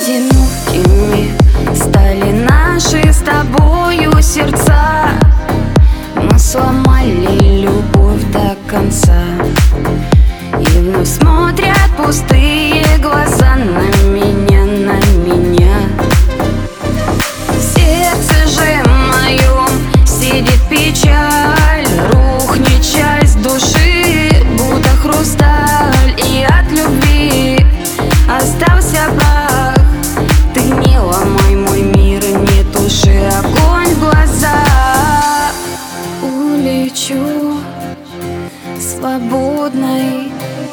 Одинокими стали наши с тобою сердца. Мы сломали любовь до конца, и вновь смотрят пустые глаза на меня, на меня. В сердце же моем сидит печаль, рухнет часть души, будто хрусталь, и от любви остался прах. Ты не ломай мой мир, не туши огонь в глазах. Улечу свободной,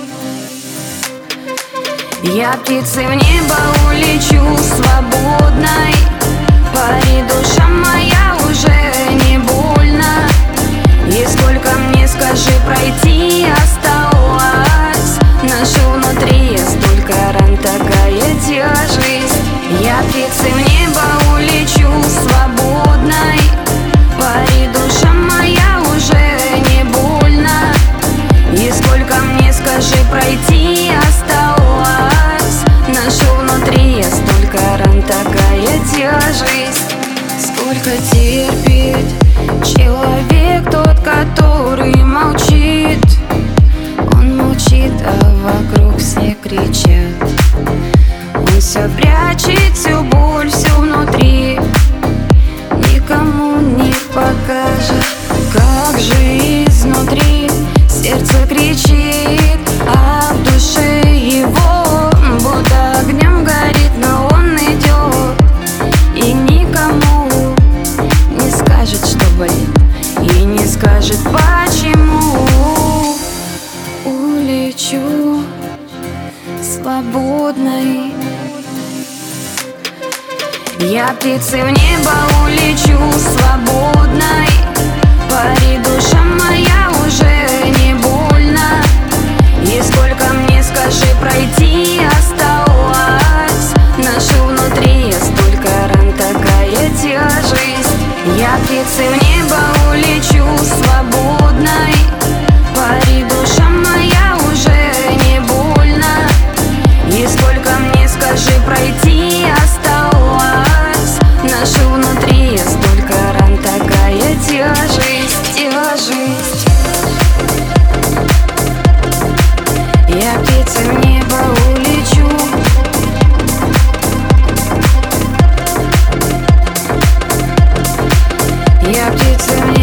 я птицей в небо улечу свободной. Пари, душа моя, уже не больно. И сколько мне, скажи, пройти осталось? Ношу внутри столько ран, такая тяжесть. Я птицей в небо улечу свободной. Пари, душа моя, уже не больно. И сколько мне, скажи, пройти осталось? Ношу внутри столько ран, такая тяжесть. Сколько терпит человек тот, который молчит? Он молчит, а вокруг все кричат. Он все прячет, всю боль, всю внутри, никому не покажет. Как же изнутри сердце кричит, а в душе его будто огнем горит. Но он идет и никому не скажет, что болит, и не скажет, почему. Улечу свободной, я птицей в небо улечу свободной. Пари, душа моя, уже не больно. И сколько мне, скажи, пройти осталось? Ношу внутри столько ран, такая тяжесть. Я птицей в небо улечу свободной. Пари, душа моя, уже не больно. И сколько мне, скажи, пройти осталось? Ношу внутри столько ран, такая тяжесть, тяжесть. Я птицей в небо улечу. Я птицей в небо.